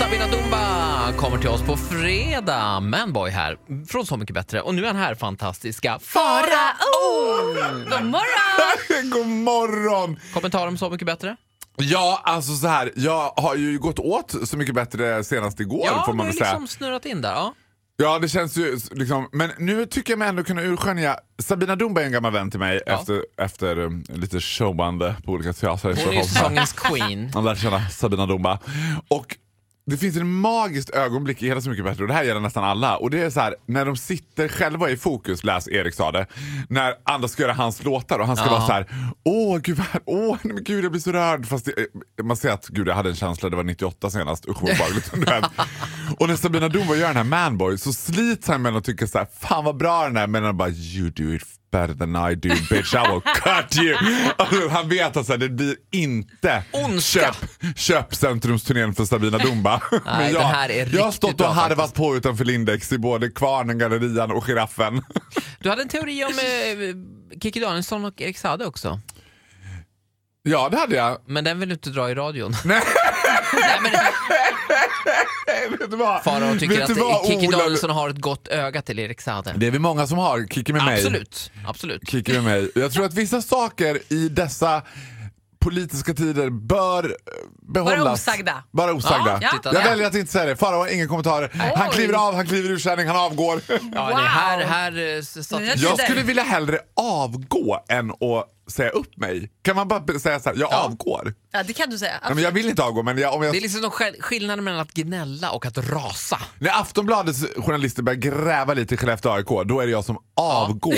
Sabina Dumba kommer till oss på fredag. Manboy här, från Så mycket bättre. Och nu är han här, fantastiska Farao! God morgon! God morgon! Kommentar om Så mycket bättre? Ja, alltså så här. Jag har ju gått åt Så mycket bättre senast igår, får man väl säga. Ja, liksom snurrat in där, ja. Ja, det känns ju liksom, men nu tycker jag mig ändå kunna urskönja. Sabina Dumba är en gammal vän till mig efter lite showande på olika teatrar. Hon är ju säsongens queen. Man lär känna Sabina Dumba. Och det finns en magiskt ögonblick i hela Så mycket bättre, och det här gäller nästan alla. Och det är så här, när de sitter själva i fokus, läs Erik sa det, när andra ska göra hans låtar och han ska vara så här: men gud, jag blir så rörd. Fast man ser att gud, jag hade en känsla, det var 98 senast. Usch, vad bagligt. Och när Sabina Dumba gör den här Manboy så slits han med att tycka så här: fan vad bra den är, men han bara, you do it better than I do, bitch, I will cut you. Han vet att det blir inte köpcentrumsturnén för Sabina Dumba. Nej, men jag har stått och harvat faktiskt på utanför Lindex i både Kvarnen, Gallerian och Giraffen. Du hade en teori om Kikki Danielsson och Erik Saade också. Ja, det hade jag. Men den vill du inte dra i radion. Nej. Nej, men Vet du vad? Farao tycker att Kikki Danielsson har ett gott öga till Erik Saade. Det är vi många som har. Kikki med mig. Absolut. Kikki med mig. Jag tror att vissa saker i dessa politiska tider bör behållas. Bara osagda. Ja. Jag väljer att inte säga det. Farao har ingen kommentar. Han kliver av, han kliver ur kärning, han avgår. Ja, det här jag skulle vilja hellre avgå än att säga upp mig. Kan man bara säga så här: jag avgår? Ja, det kan du säga. Ja, men jag vill inte avgå, men om jag... Det är liksom skillnaden mellan att gnälla och att rasa. När Aftonbladets journalister börjar gräva lite i Skellefteå AIK, då är det jag som avgår.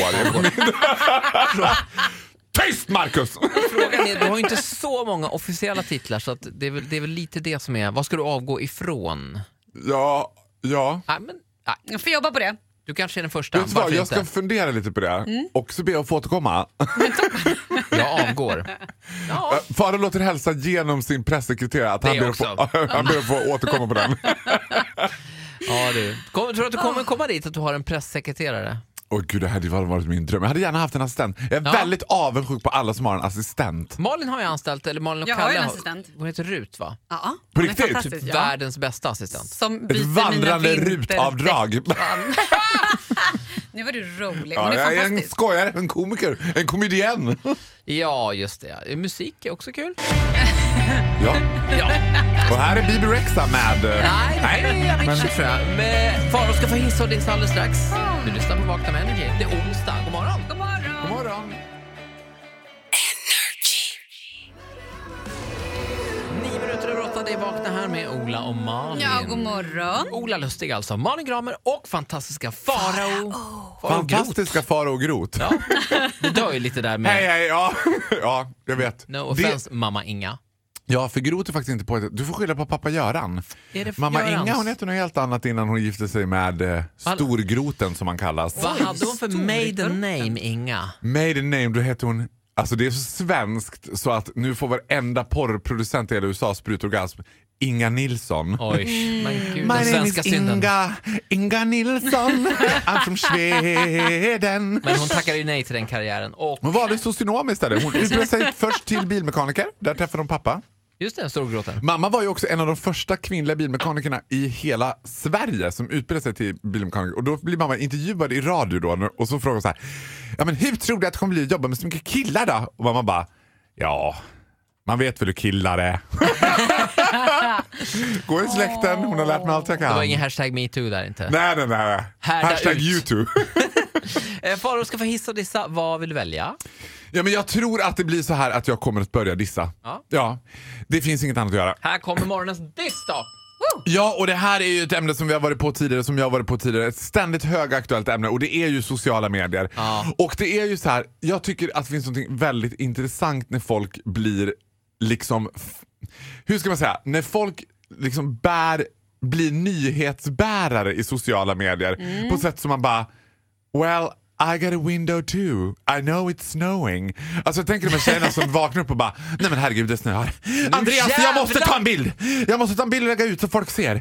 Tyst, Marcus! Frågan är, du har ju inte så många officiella titlar, så att det är väl lite det som är. Vad ska du avgå ifrån? Ja. Nej, men Jag får jobba på det. du kanske är den första. Vet du vad, jag ska fundera lite på det. Och så ber jag att få återkomma. Jag avgår. Ja. Farao låter hälsa genom sin pressekreterare att han ber att få återkomma på den. Ja, du. Tror du att du kommer komma dit att du har en pressekreterare? Gud, det hade varit min dröm. Jag hade gärna haft en assistent. Jag är väldigt avundsjuk på alla som har en assistent. Malin har ju anställt, eller Malin och Jag Kalle har ju en assistent. Hon heter Rut, va? Ja. På riktigt? Typ världens bästa assistent. Som Ett byter vandrande mina rutavdrag. Nu var du rolig. Ja, Hon är jag är en fantastisk. skojare, en komiker, en komedienn. Ja, just det. Musik är också kul. Ja. Och här är Bibi Rexa med... Nej, jag vet inte, tror jag. Men Farao ska få hissa och dissa alldeles strax. Du lyssnar på Vakna med Energy. Det är onsdag. God morgon. God morgon. God morgon. 9 minuter över 8, det är Vakna här med Ola och Malin. Ja, god morgon. Ola Lustig alltså, Malin Gramer och fantastiska Farao. Fantastiska Farao och Groth. Ja, det dör ju lite där med Hej, ja. Ja, jag vet. no offense, mamma Inga. Ja, för Groth är faktiskt inte på det. Du får skylla på pappa Göran. Är det Mamma Görans? Inga, hon heter något helt annat innan hon gifte sig med Storgroten som han kallas. Vad hade hon för maiden name, Inga? Maiden name, då heter hon... Alltså det är så svenskt så att nu får varenda porrproducent i hela USA sprutorgasm. Inga Nilsson. Oj, men gud, My den name svenska is synden. Inga Nilsson. I'm from Sweden. Men hon tackade ju nej till den karriären. Och Hon valde socionom istället. Hon utbildade sig först till bilmekaniker. Där träffade hon pappa. just det, Storgråten. Mamma var ju också en av de första kvinnliga bilmekanikerna i hela Sverige som utbildade sig till bilmekaniker. Och då blir mamma intervjuad i radio då, och så frågar hon så här: ja, men hur tror du att det kommer bli att jobba med så mycket killar då? Och mamma bara: ja, man vet väl hur killar är. Går i släkten, hon har lärt mig allt jag kan. Det var ingen hashtag MeToo där inte. Nej. Hashtag ut. YouTube. Farao ska få hissa och dissa, vad vill du välja? Ja, men jag tror att det blir så här att jag kommer att börja dissa. Ja, det finns inget annat att göra. Här kommer morgonens diss då. Ja, och det här är ju ett ämne som jag har varit på tidigare, ett ständigt högaktuellt ämne, och det är ju sociala medier. Och det är ju så här, jag tycker att det finns något väldigt intressant när folk blir liksom, hur ska man säga, när folk liksom blir nyhetsbärare i sociala medier på sätt som man bara, well, I got a window too. I know it's snowing. Alltså jag tänker de här tjejerna som vaknar upp och bara, nej men herregud det snöar. Andreas, jag måste ta en bild. Jag måste ta en bild och lägga ut så folk ser.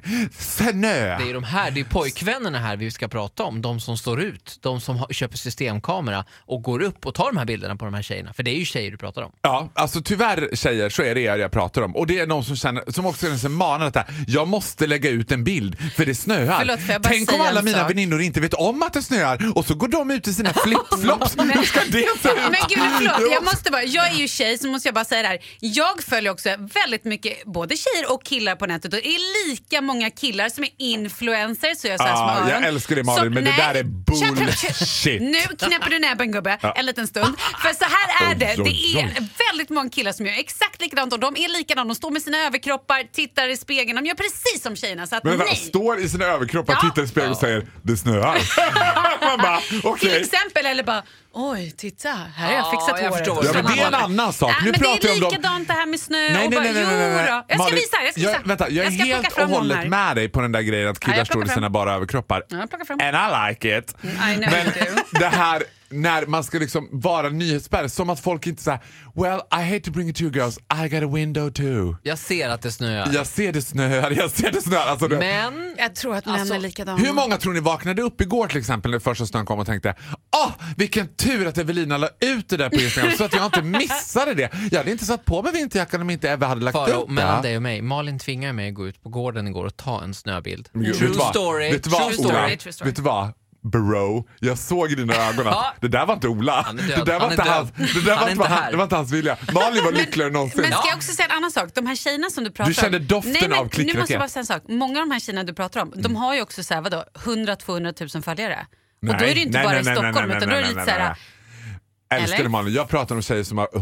Snö. Det är de här, det är pojkvännerna här vi ska prata om. De som står ut, de som köper systemkamera och går upp och tar de här bilderna på de här tjejerna. För det är ju tjejer du pratar om. Ja, alltså tyvärr tjejer så är det jag pratar om. Och det är någon som känner, som också känner sig manad att det här, jag måste lägga ut en bild för det snöar. Förlåt, får jag bara Tänk om säga alla en mina sak? väninnor inte vet om att det snöar och så går de ut i sina flipflops. Hur ska det se ut? Men gud, förlåt, jag är ju tjej så måste jag bara säga det här. Jag följer också väldigt mycket både tjejer och killar på nätet och det är lika många killar som är influencers så jag säger som öron. Jag älskar det Malin, men det där är bullshit. Nu knäpper du näbben gubbe, en liten stund. För så här är det, det är väldigt många killar som gör exakt likadant och de är likadana, de står med sina överkroppar, tittar i spegeln, de gör precis som tjejerna. Så att Men nej. står i sina överkroppar, tittar i spegeln och säger det snöar. Man bara, okej. Till exempel, eller bara, oj, titta, här har jag fixat jag håret. förstår. Ja, men det är en annan sak. Nu men pratar det är jag om dem. likadant det här med snö Nej, och nej, bara, nej, nej, nej. jo då. Jag ska Malin, visa. Vänta, jag är ska plocka helt fram och någon hållet här. med dig på den där grejen att killar jag står i plockar sina fram. bara överkroppar. Ja, jag plockar fram. And I like it. I know Men you do. det här när man ska liksom vara nyhetsbärare, som att folk inte säger well, I hate to bring it to you girls, I got a window too. Jag ser att det snöar. Jag ser det snöar. Alltså det. Men Jag tror att män är likadana. Hur många tror ni vaknade upp igår till exempel när första snön kom och tänkte vilken tur att Evelina la ut det där på Instagram så att jag inte missade det. Jag hade inte satt på mig vinterjackan om inte Eva hade lagt Faro, upp mellan det. dig och mig, Malin tvingade mig att gå ut på gården igår och ta en snöbild. Men gud, True vet du vad? story. Vet du vad, True Ola? story. True story. Vet du vad? Bro, jag såg i dina ögon att Ja. det där var inte Ola. Han är död. Det där var Han är inte död. hans, det där Han var är inte inte här. det var inte hans vilja. Malin var lyckligare än någonsin. Men ska jag också säga en annan sak? De här tjejerna som du pratar om. Du kände doften Nej, men av klickraket. Nu måste jag bara säga en sak. Många av de här tjejerna du pratar om, de har ju också så här, vadå, 100-200 000 följare. Och då är det inte bara i Stockholm utan då är det lite så här. Älskar Eller? Malin. Jag pratar om tjejer som har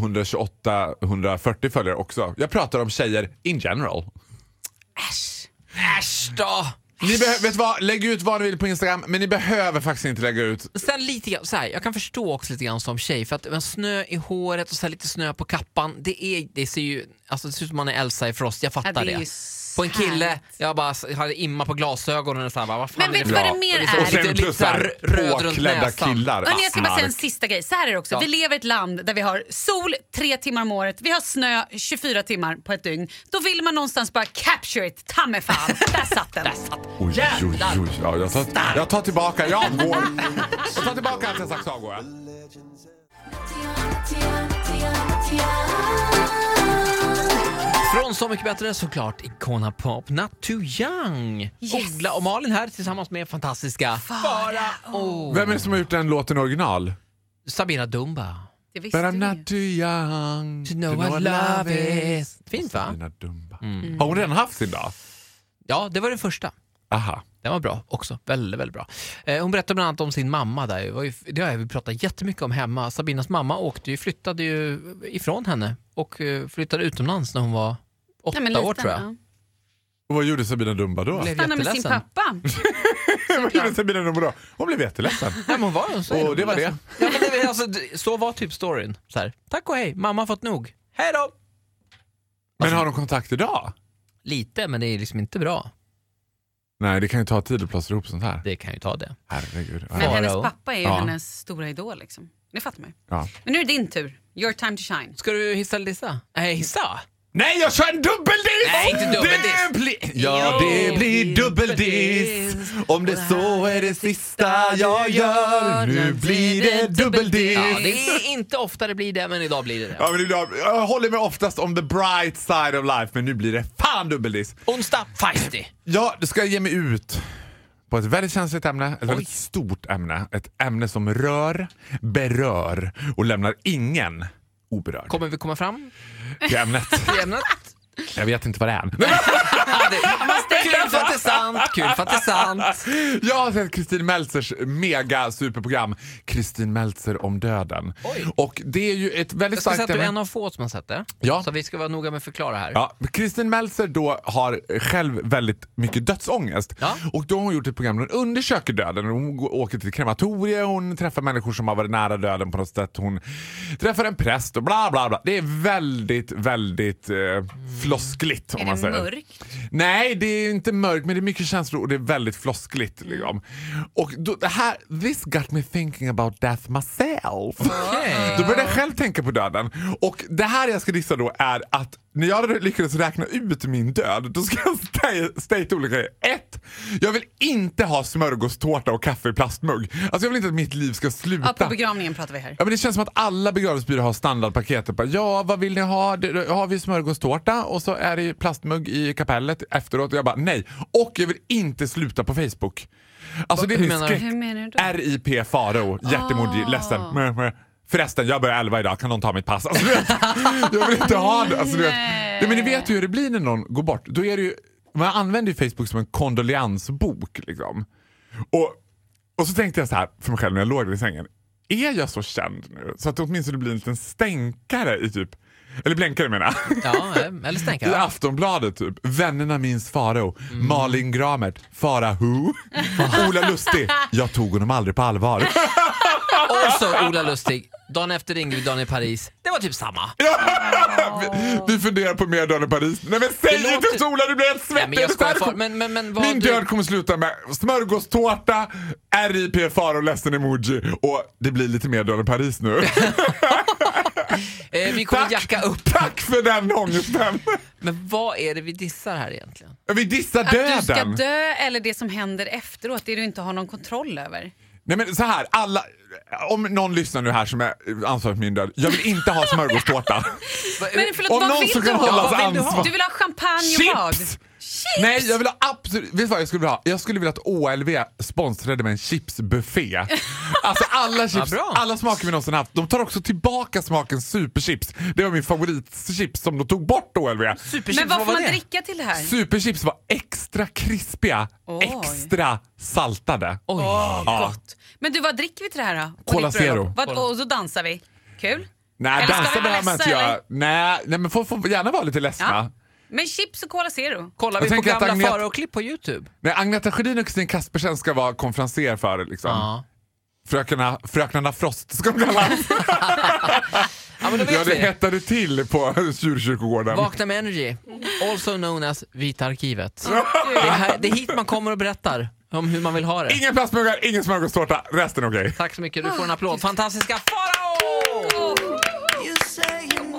128-140 följare också. Jag pratar om tjejer in general. Äsch då! Ni vet vad, lägg ut vad ni vill på Instagram, men ni behöver faktiskt inte lägga ut. Sen lite grann, så här, jag kan förstå också lite grann som tjej för att en snö i håret och så här lite snö på kappan, det ser ju, alltså det ser ut som man är Elsa i Frost, jag fattar Ja, det är det. ju På en kille, härligt. jag bara hade imma på glasögonen och så här, vad fan Men vet är du det? vad det mer liksom är? Och sen lite plus så här röd runt påklädda näsan. killar. Hörrni, jag ska bara säga en Mark. sista grej. Så här är det också. Ja. Vi lever i ett land där vi har sol 3 timmar om året. Vi har snö 24 timmar på ett dygn. Då vill man någonstans bara capture it. Ta mig fan. Där satt den. Oj. Ja, jag tar tillbaka, jag går. Jag tar tillbaka allt jag sagt, så går jag. Från Så mycket bättre såklart Icona Pop, Not Too Young. Yes. Ola och Malin här tillsammans med fantastiska Farao. Vem är det som har gjort den låten original? Sabina Dumba. Det visste But I'm du ju. not too young To know what love is. Fint va? Sabina Dumba. Har hon redan haft sin dag? Ja, det var den första. Aha. Den var bra också, väldigt, väldigt bra. Hon berättade bland annat om sin mamma där. Det har vi pratat jättemycket om hemma. Sabinas mamma flyttade ju ifrån henne och flyttade utomlands när hon var 8 Nej, men år liten, tror jag. ja. Och vad gjorde Sabina Dumba då? Blev Stanna med sin jätteledsen. pappa. Vad gjorde Sabina Dumba då? Hon blev jätteledsen. Ja, men hon var så Och det var det. Ja, men det alltså, så var typ storyn. Så här, tack och hej, mamma har fått nog. Hej då! Men har de kontakt idag? Lite, men det är liksom inte bra. Nej, det kan ju ta tid att plåstra ihop sånt här. Det kan ju ta det. Herregud. Men Ja. hennes Farao. pappa är ju Ja. hennes stora idol liksom. Det fattar man ju. Ja. Men nu är det din tur. Your time to shine. Ska du hissa eller dissa? Nej, hissa! Nej, jag kör en dubbeldiss! Nej, inte dubbeldiss. Det blir dubbeldiss. Om det så är det sista jag gör. Nu blir det dubbeldiss. Ja, det är inte ofta det blir det, men idag blir det det. Ja, men jag håller mig oftast om the bright side of life, men nu blir det fan dubbeldiss. Onsdag, feisty. Ja, du ska ge mig ut på ett väldigt känsligt ämne, ett väldigt stort ämne. Ett ämne som berör och lämnar ingen oberörd. Kommer vi komma fram Till ämnet. till ämnet? Jag vet inte vad det är. Kul för att det är sant, kul för att det är sant. Jag har sett Kristin Meltzers mega superprogram Kristin Meltzer om döden. Oj. Och det är ju ett väldigt Jag ska säga starkt att du är ämne. en av få som har sett det. Ja. Så vi ska vara noga med att förklara här. Ja, Kristin Meltzer då har själv väldigt mycket dödsångest. Ja. Och då har hon gjort ett program där hon undersöker döden. Hon åker till krematorie, hon träffar människor som har varit nära döden på något sätt. Hon träffar en präst och bla bla bla. Det är väldigt, väldigt floskligt om Är man det säger. mörkt? Nej, Nej, det är inte mörkt, men det är mycket känslor och det är väldigt floskligt. Liksom. Och då, det här, this got me thinking about death myself. Okay. Då började jag själv tänka på döden. Och det här jag ska dissa då är att när jag lyckades räkna ut min död, då ska jag state olika grejer. 1. Jag vill inte ha smörgåstårta och kaffe i plastmugg. Alltså jag vill inte att mitt liv ska sluta. Ja, på begravningen pratar vi här. Ja, men det känns som att alla begravningsbyråer har standardpaketet. Ja, vad vill ni ha? Har vi smörgåstårta och så är det plastmugg i kapellet efteråt. Och jag bara, nej. Och jag vill inte sluta på Facebook. Alltså det är min skräck. Hur menar du? RIP Faro, jättemodig, ledsen. Förresten, jag börjar 11 idag, kan någon ta mitt pass? Alltså, jag vill inte ha det. Alltså, nej, men ni vet ju hur det blir när någon går bort. Då är det ju, man använder ju Facebook som en kondoleansbok. Liksom. Och så tänkte jag så här för mig själv när jag låg i sängen. Är jag så känd nu? Så att det åtminstone blir en liten stänkare i typ... Eller blänkare menar jag. Ja, eller stänkare. I Aftonbladet typ. Vännerna minns Faro. Malin Gramert. Farao. Ola Lustig. Jag tog honom aldrig på allvar. Och så Ola Lustig. Dagen efter ringde vi Dan i Paris. Det var typ samma. Vi funderar på mer Dan i Paris. Nej men säg inte till Ola, du blir helt svettig. Min död kommer sluta med smörgåstårta, RIP Faro, ledsen emoji. Och det blir lite mer Dan i Paris nu. Vi kommer jacka upp. Tack för den ångesten. Men vad är det vi dissar här egentligen? Vi dissar döden. Att du ska dö eller det som händer efteråt, det du inte har någon kontroll över. Nej men så här, alla, om någon lyssnar nu här som är ansvarig för min död, jag vill inte ha smörgåstårta. Men förlåt, om vad någon vill som du kan ha? hållas Vad vill du ansvar. ha? Du vill ha champagne och vad? Chips! Nej, jag vill ha absolut... Vet du vad jag skulle vilja ha? Jag skulle vilja att OLV sponsrade med en chipsbuffé. Alltså alla chips, alla smaker vi någonsin haft. De tar också tillbaka smaken superchips. Det var min favoritchips som de tog bort OLV. Men vad får man dricka till det här? Superchips var extra krispiga, extra saltade. Gott. Men du, vad dricker vi till det här då? Cola Zero. Och så dansar vi. Kul? Nej, eller dansa behöver man inte göra. Nej, men får gärna vara lite ledsna. Ja. Men chips och Cola Zero. Kollar vi på gamla Faro-klipp på YouTube? Nej, Agneta Sjödin och Kristin Kaspersen ska vara konferenser för det liksom. Ja. Fröknarna Frost ska de kallas. Ja, men då vet det hettade till på Djurkyrkogården. Vakna med Energy, also known as Vita arkivet. Det är hit man kommer och berättar om hur man vill ha det. Ingen plastmuggar, ingen smörgåstårta, resten okej. Tack så mycket, du får en applåd. Fantastiska Faro!